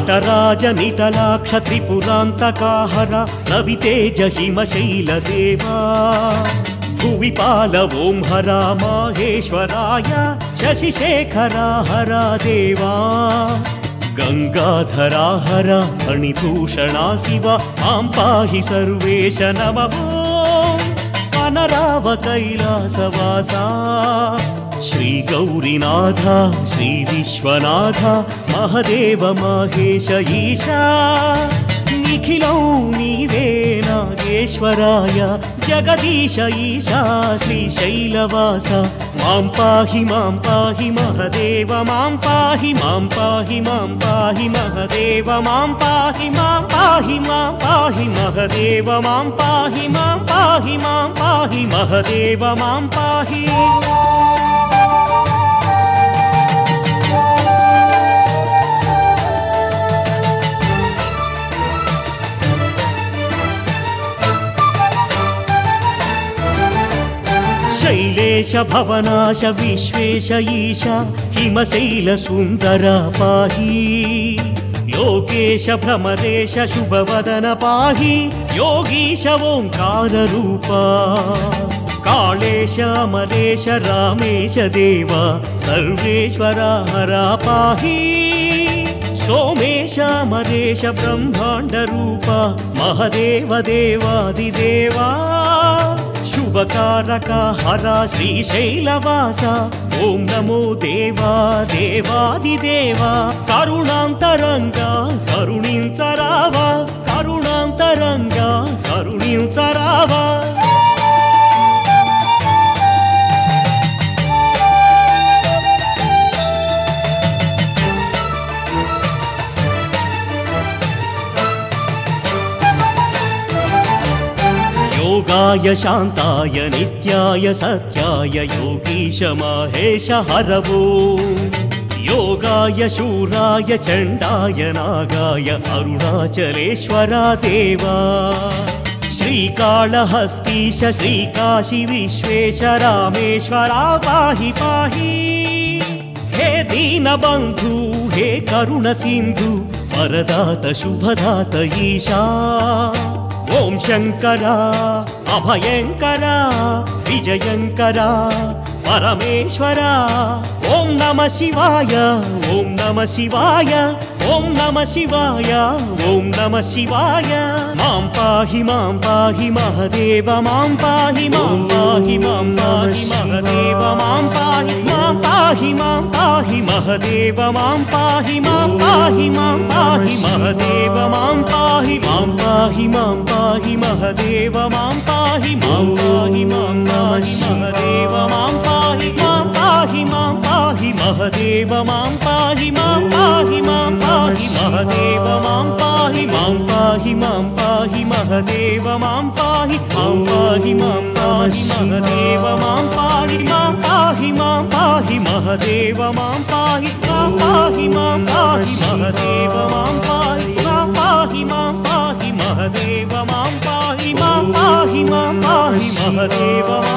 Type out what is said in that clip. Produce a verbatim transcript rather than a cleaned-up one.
నటరాజ నిటలాక్ష త్రిపురాంతకాహర రవితేజ హిమశైలదేవా భువిపాల ఓం హర మాహేశ్వరాయ శశిశేఖరా హర దేవా గంగాధరా హర ఫణిభూషణా శివ మాం పాహి సర్వేశ నమః అనరావ కైలాసవాసా శ్రీ గౌరీనాథ శ్రీ విశ్వనాథ మహదేవ మహేశ ఈశా నిఖిలం నీవే నాగేశ్వరాయ జగదీశ ఈశా శ్రీశైలవాస మాం పాహి మాం పాహి మహదేవ మాం పాహి మాం పాహి మాం పాహి మహదేవ మాం పాహి మాం పాహి మాం పాహి మహదేవ మాం పాహి మాం పాహి మాం పాహి మహదేవ మాం పాహి శైలేశ భవనాశ విశ్వేశ ఈశ హిమశైల సుందర పాహి లోకేశ భ్రమరేశ శుభవదన పాహి యోగీశ ఓంకార రూపా కాళేశ అమరేశ రామేశ దేవ సర్వేశ్వర హర పాహి సోమేశ అమరేశ బ్రహ్మాండ రూప మహదేవ దేవాదిదేవా శుభకారక హర శ్రీశైలవాస ఓం నమో దేవా దేవాదిదేవా కరుణాంతరంగా కరుణించరావా కరుణాంతరంగా కరుణించరావా योगाय शान्ताय नित्याय सत्याय योगीश माहेश हरवो योगाय शूराय चण्डाय नागाय अरुणाचलेश्वरा देवा श्रीकाళहस्तीश श्रीकाशी विश्वेश रामेश्वरा पाहि पाहि हे दीनबन्धु हे करुण सिन्धु वरदात शुभदात ईशा ओम शंकरा अभयंकरा विजयंकरा परमेश्वरा ओम नमः शिवाय ओम नमः शिवाय ओम नमः शिवाय ओम नमः शिवाय मां पाहि मां पाहि महदेव मां पाहि मां पाहि मां पाहि महदेव मां पाहि मां पाहि मां पाहि महदेव मां पाहि मां पाहि मां पाहि महदेव मां पाहि मां पाहि मां पाहि महदेव मां पाहि मां पाहि मां पाहि महदेव मां पाहि मां पाहि मां पाहि महदेव मां पाहि मां पाहि मां पाहि महदेव मां पाहि मां पाहि मां पाहि महदेव मां पाहि मां पाहि मां पाहि महदेव मां पाहि मां पाहि मां पाहि महदेव मां पाहि मां पाहि मां पाहि महदेव मां पाहि मां पाहि मां पाहि महदेव मां पाहि मां पाहि मां पाहि महदेव